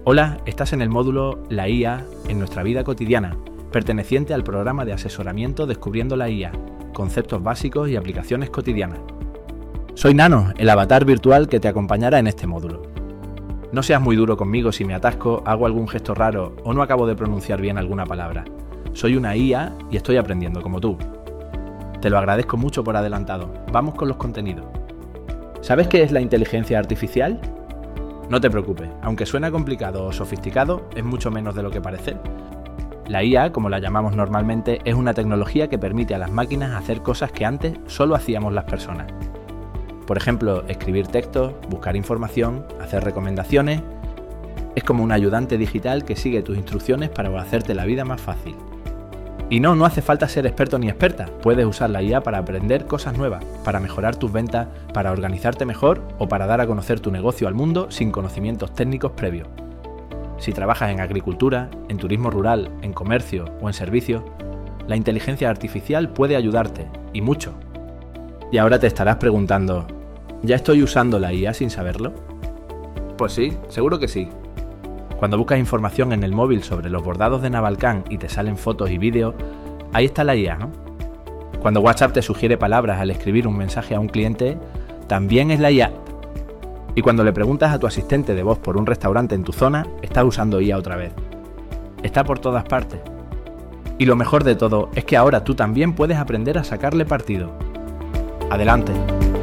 Hola, estás en el módulo La IA en nuestra vida cotidiana, perteneciente al programa de asesoramiento Descubriendo la IA, conceptos básicos y aplicaciones cotidianas. Soy Nano, el avatar virtual que te acompañará en este módulo. No seas muy duro conmigo si me atasco, hago algún gesto raro o no acabo de pronunciar bien alguna palabra. Soy una IA y estoy aprendiendo como tú. Te lo agradezco mucho por adelantado. Vamos con los contenidos. ¿Sabes qué es la inteligencia artificial? No te preocupes, aunque suena complicado o sofisticado, es mucho menos de lo que parece. La IA, como la llamamos normalmente, es una tecnología que permite a las máquinas hacer cosas que antes solo hacíamos las personas. Por ejemplo, escribir textos, buscar información, hacer recomendaciones. Es como un ayudante digital que sigue tus instrucciones para hacerte la vida más fácil. Y no hace falta ser experto ni experta. Puedes usar la IA para aprender cosas nuevas, para mejorar tus ventas, para organizarte mejor o para dar a conocer tu negocio al mundo sin conocimientos técnicos previos. Si trabajas en agricultura, en turismo rural, en comercio o en servicios, la inteligencia artificial puede ayudarte, y mucho. Y ahora te estarás preguntando, ¿ya estoy usando la IA sin saberlo? Pues sí, seguro que sí. Cuando buscas información en el móvil sobre los bordados de Navalcán y te salen fotos y vídeos, ahí está la IA, ¿no? Cuando WhatsApp te sugiere palabras al escribir un mensaje a un cliente, también es la IA. Y cuando le preguntas a tu asistente de voz por un restaurante en tu zona, estás usando IA otra vez. Está por todas partes. Y lo mejor de todo es que ahora tú también puedes aprender a sacarle partido. ¡Adelante!